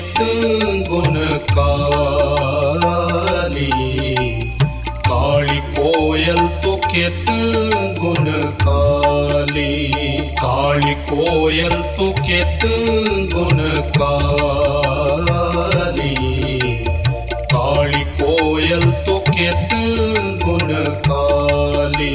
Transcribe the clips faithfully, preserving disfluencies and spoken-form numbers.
कित गुण काली, काली कोयल तो कित गुण काली, काली कोयल तो कित गुण काली, काली कोयल तो कित गुण काली।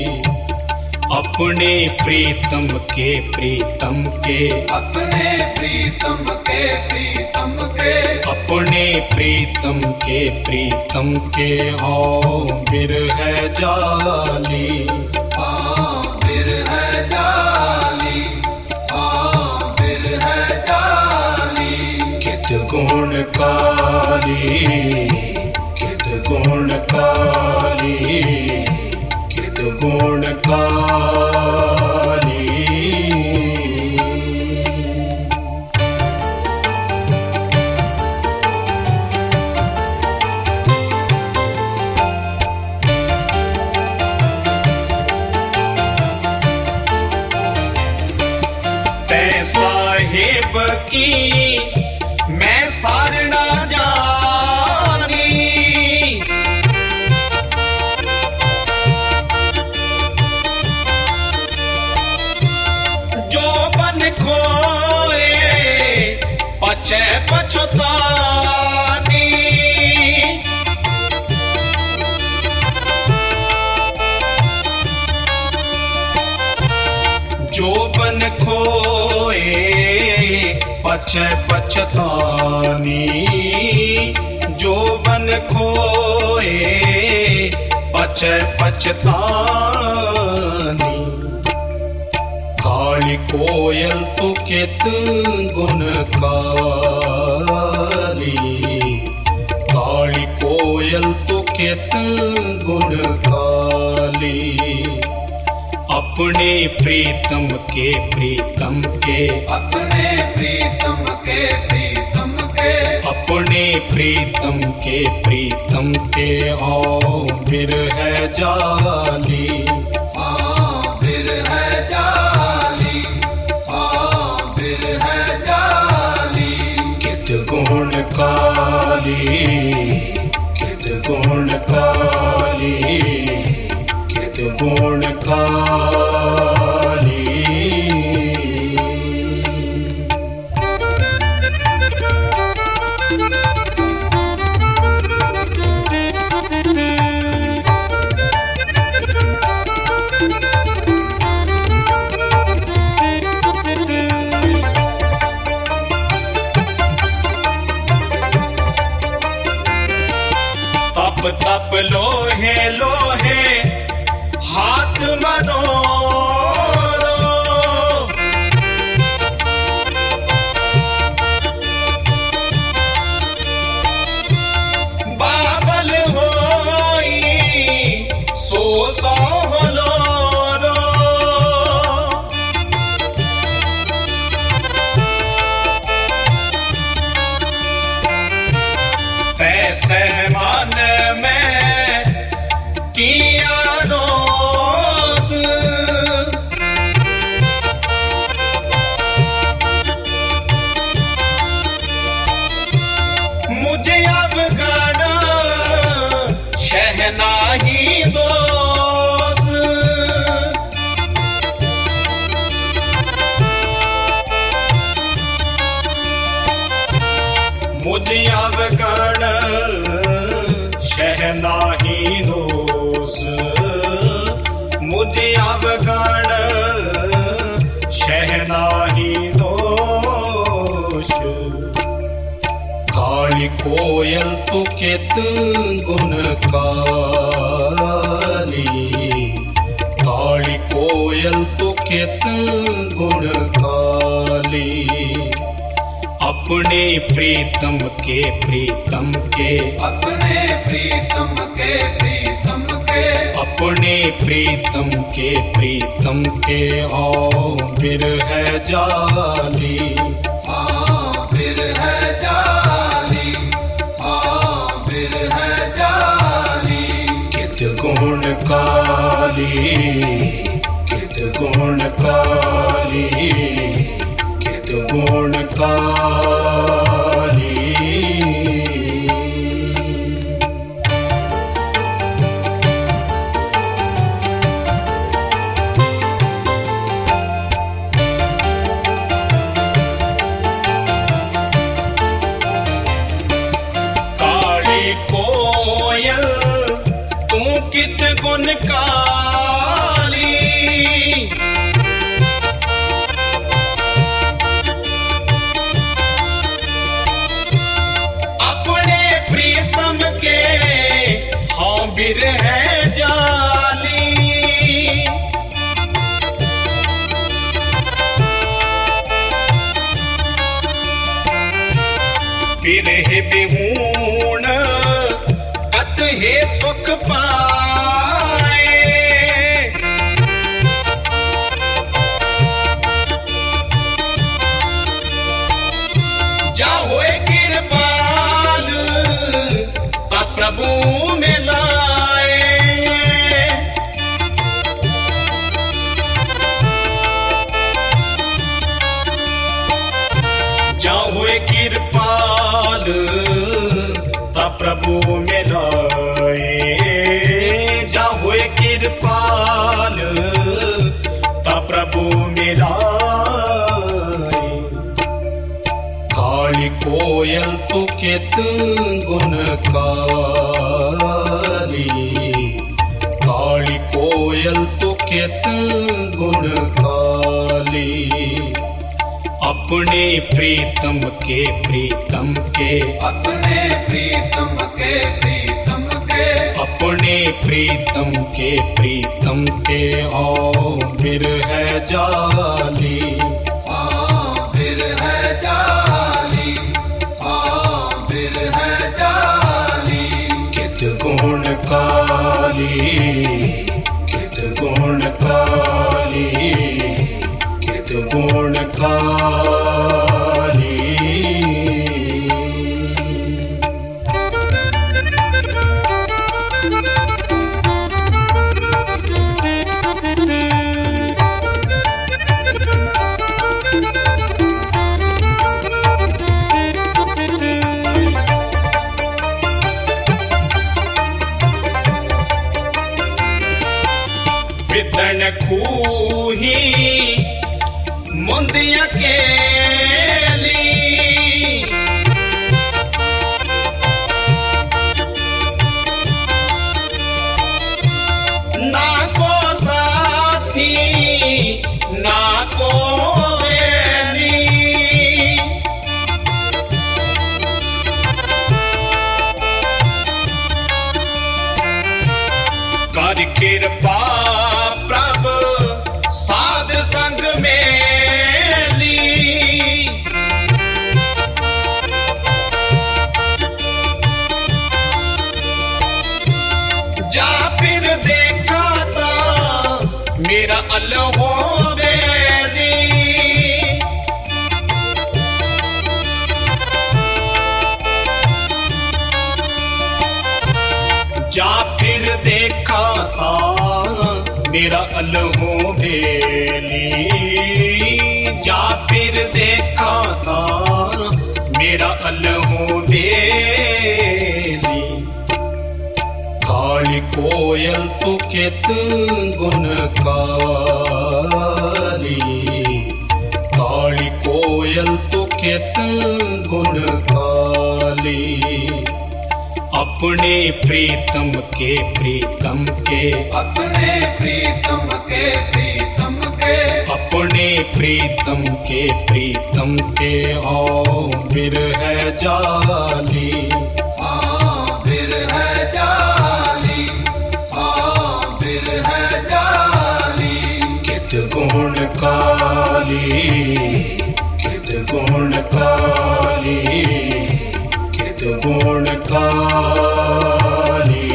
अपने प्रीतम के प्रीतम के, अपने प्रीतम के प्रीतम के, अपने प्रीतम के प्रीतम के आओ बिरह जाली, आओ बिरह जाली, आओ बिरह जाली। कित गुण काली, कित गुण काली, कित गुण काली। तै साहिब की मैं सारना जानी, जो बन खोए पछे पछतानी, जो बन खोए पछे पछतानी, जो बन खोए पछे पछतानी। काली कोयल तो कित गुण काली, काली कोयल तो कित गुण काली। अपने प्रीतम के प्रीतम के, अपने प्रीतम के प्रीतम के, अपने प्रीतम के प्रीतम के आओ बिरह जाली, आओ बिरह जाली, आओ बिरह जाली। कित गुण काली, कित गुण काली, कित गुण काली। तप तप लोहे लोहे हाथ मरो, बाबल होई सो सो होलोरो। तैसे मन में किया दोष, मुझे अब गाना शहनाही दोष। मुझे अब गाना शहनाही दोष, मुझे अवगण शहनाही दोष। काली कोयल तो कित गुण काली, काली कोयल तो कित गुण काली। अपने प्रीतम के प्रीतम के, अपने प्रीतम के प्रीतम के, अपने प्रीतम के प्रीतम के आओ बिरह जाली, आओ बिरह जाली, आओ बिरह जाली। कित गुण काली, कित गुण काली, कित गुण काली। काली। अपने प्रीतम के हाँ बिरह जाली। बिरह बिहूण अत हे सुख पाए। जा होए कृपाल ता प्रभु में लाए। जा होए कृपाल ता प्रभु में लाए। जा होए कृपाल ता प्रभु में लाए। काली कोयल तो कित गुण काली। काली कोयल तो कित गुण काली। अपने प्रीतम के प्रीतम के अपने प्रीतम के प्रीतम के अपने प्रीतम के प्रीतम के आओ बिरह जाली। हाँ बिरह जाली। हाँ बिरह जाली। कित गुण काली। कित गुण काली। कित गुण काली। विदन खूही मुंदिया केली। ना को साथी ना को एली। कर कृपा प्रभु साध संग मेली। जा फिर देखा था मेरा अल्लाह बेली। जा फिर देखा था मेरा अल्लाह बेली। जा फिर देखा था मेरा अल्लाह बेली। काली कोयल तो कित गुण काली। काली कोयल तो कित गुण काली। अपने प्रीतम के प्रीतम के अपने प्रीतम के प्रीतम के अपने प्रीतम के प्रीतम के आओ बिरह जाली। हाँ बिरह जाली। हाँ बिरह जाली। कित गुण काली। कित गुण काली। कित गुण काली।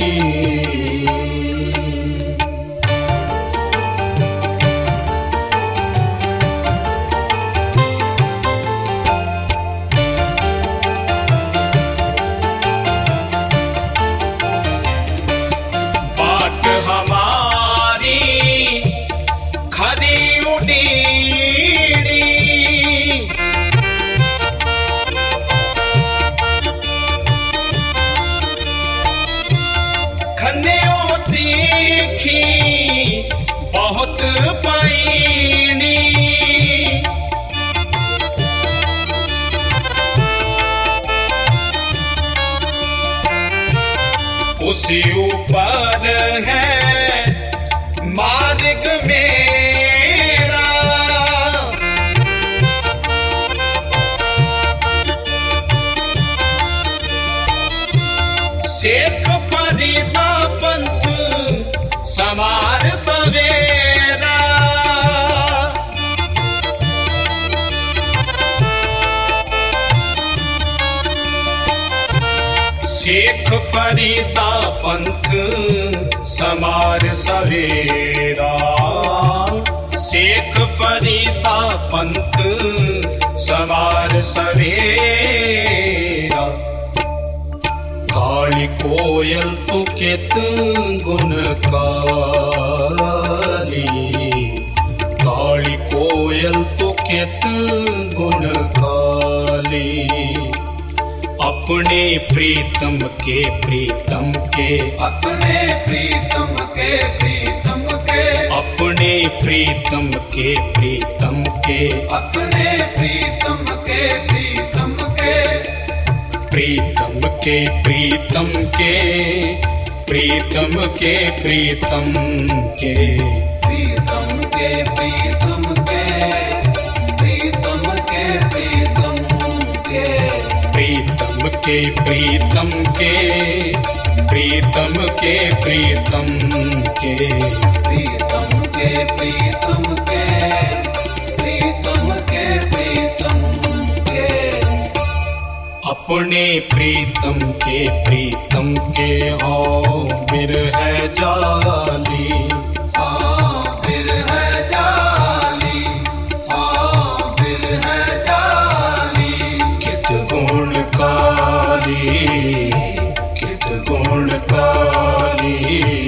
बाट हमारी खरी उडीड़ी। समार सवेरा। शेख फरीदा पंथ समार सवेरा। शेख फरीदा पंथ समार सवेरा। काली कोयल तू केत गुण काली। काली कोयल तू केत गुण काली। अपने प्रीतम के प्रीतम के अपने प्रीतम के प्रीतम के अपने प्रीतम के प्रीतम के अपने प्रीतम के प्रीतम के प्रीतम के प्रीतम के प्रीतम के प्रीतम के प्रीतम के प्रीतम के प्रीतम के प्रीतम के प्रीतम के प्रीतम के प्रीतम के प्रीतम के प्रीतम के प्रीतम के प्रीतम के प्रीतम के अपने प्रीतम के प्रीतम के आओ बिरह जाली। हाँ बिरह जाली, हाँ बिरह जाली। कित गुणकारी कित गुणकारी